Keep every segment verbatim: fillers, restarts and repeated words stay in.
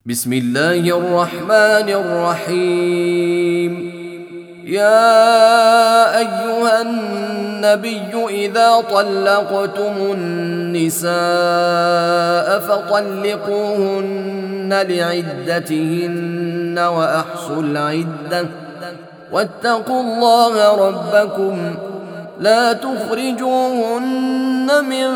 بسم الله الرحمن الرحيم. يا أيها النبي إذا طلقتم النساء فطلقوهن لعدتهن وأحصوا العدة واتقوا الله ربكم لا تخرجوهن من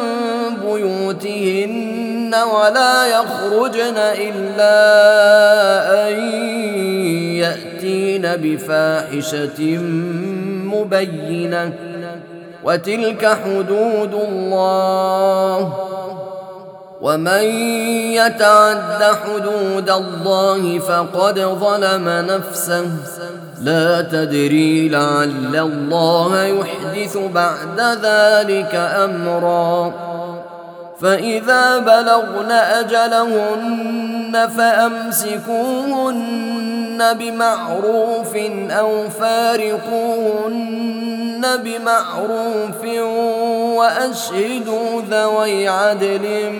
بيوتهن ولا يخرجن إلا أن يأتين بفاحشة مبينة وتلك حدود الله ومن يتعد حدود الله فقد ظلم نفسه لا تدري لعل الله يحدث بعد ذلك أمرا. فإذا بلغن أجلهن فأمسكوهن بمعروف أو فارقوهن بمعروف وأشهدوا ذوي عدل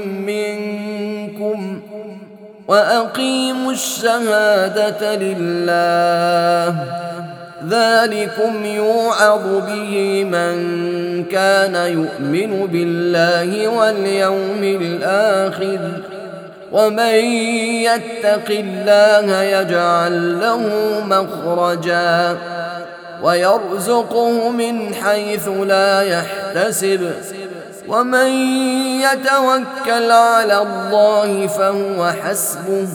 منكم وأقيموا الشهادة لله ذلكم يوعظ به من كان يؤمن بالله واليوم الآخر ومن يتق الله يجعل له مخرجا ويرزقه من حيث لا يحتسب ومن يتوكل على الله فهو حسبه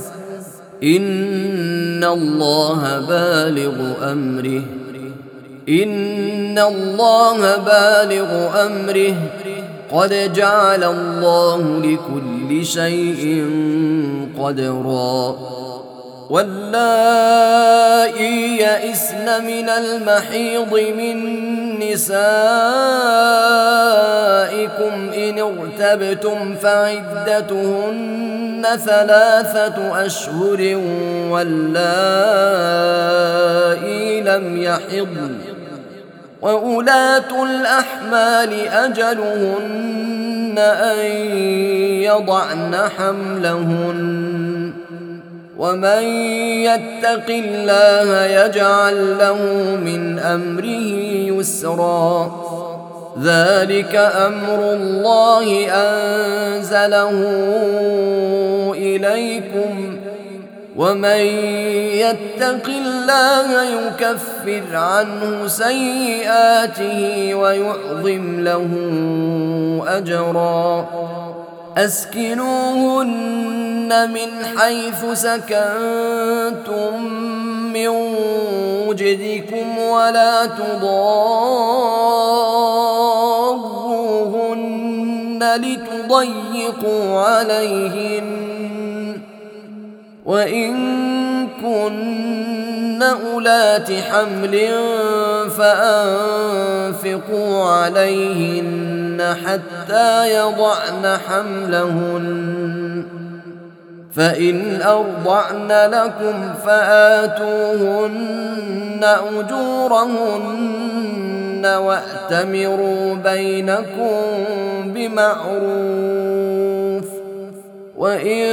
إن الله بالغ أمره إن الله بالغ أمره قد جعل الله لكل شيء قدرا. واللائي يئسن من المحيض من نسائكم إن ارتبتم فعدتهن ثلاثة أشهر واللائي لم يحضن وأولاة الأحمال أجلهن أن يضعن حملهن ومن يتق الله يجعل له من أمره يسرا. ذلك أمر الله أنزله إليكم ومن يتق الله يكفر عنه سيئاته ويعظم له أجرا. أسكنوهن من حيث سكنتم من وجدكم ولا تضاروهن لتضيقوا عليهن وإن كن أولات حمل فأنفقوا عليهن حتى يضعن حملهن فإن أرضعن لكم فآتوهن أجورهن وأتمروا بينكم بمعروف وإن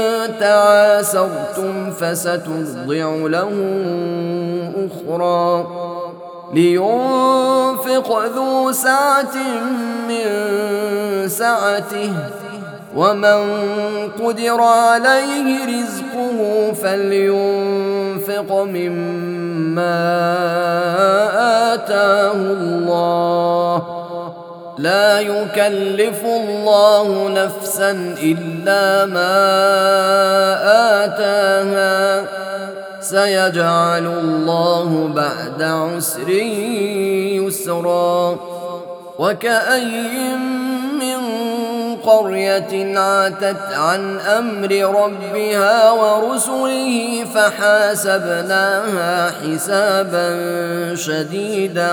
تعاسرتم فسترضع له أخرى. لينفق ذو سعة من سعته ومن قدر عليه رزقه فلينفق مما آتاه الله لا يكلف الله نفسا إلا ما آتاها سيجعل الله بعد عسر يسرا. وكأي من قرية عاتت عن أمر ربها ورسله فحاسبناها حسابا شديدا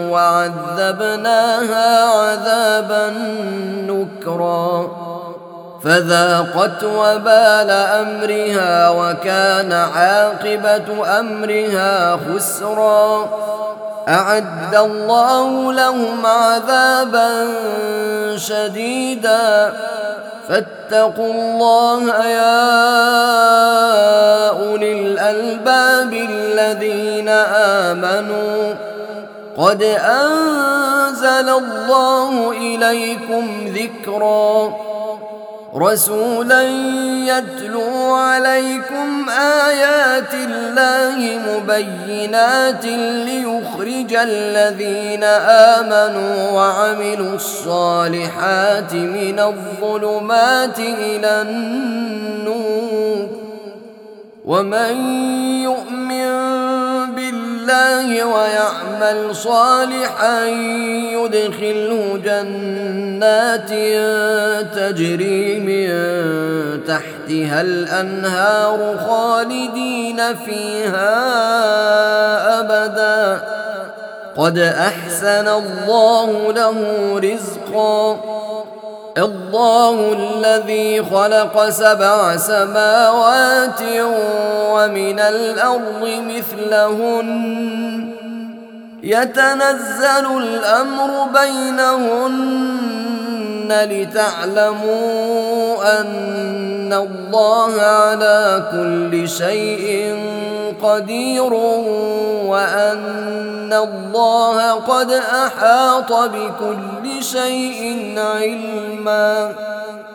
وعذبناها عذابا نكرا فذاقت وبال أمرها وكان عاقبة أمرها خسرا. أعد الله لهم عذابا شديدا فاتقوا الله يا الذين آمنوا قد أنزل الله إليكم ذكرا رسولا يتلو عليكم آيات الله مبينات ليخرج الذين آمنوا وعملوا الصالحات من الظلمات إلى النور ومن يؤمن بالله ويعمل صالحا يدخله جنات تجري من تحتها الأنهار خالدين فيها أبدا قد أحسن الله له رزقا الله الذي خلق سبع سماوات ومن الأرض مثلهن يتنزل الأمر بينهن لتعلموا أن الله على كل شيء قدير وأن الله قد أحاط بكل شيء علما